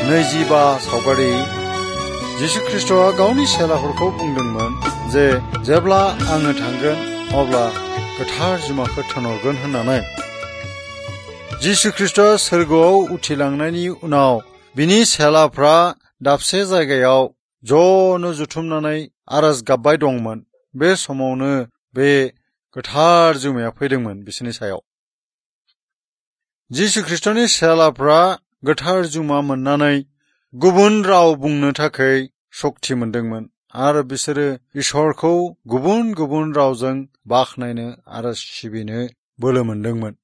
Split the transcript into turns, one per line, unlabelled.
25 सावगारि जिसु ख्रीष्टआ गावनि सेलाफोरखौ बुंदोंमोन जे जेब्ला आङो थांगोन अब्ला गोथार जुमाखौ थोनहरगोन होननानै। जिसु ख्रीष्टआ सोरगोआव उथिलांनायनि उनाव बिनि सेलाफ्रा दाबसे जायगायाव ज'नो जुथुमनानै आरज गाबबाय दंमोन। बे समावनो बे गोथार जुमाया फैदोंमोन बिसोरनि सायाव। जिसु ख्रीष्टनि सेलाफ्रा गोथार जुमा मोननानै गुबुन राव बुंनो थाखाय शक्ति मोनदोंमोन आरो बिसोरो इसोरखौ गुबुन गुबुन रावजों बाख्नायनो आरो सिबिनो बोलो मोनदोंमोन।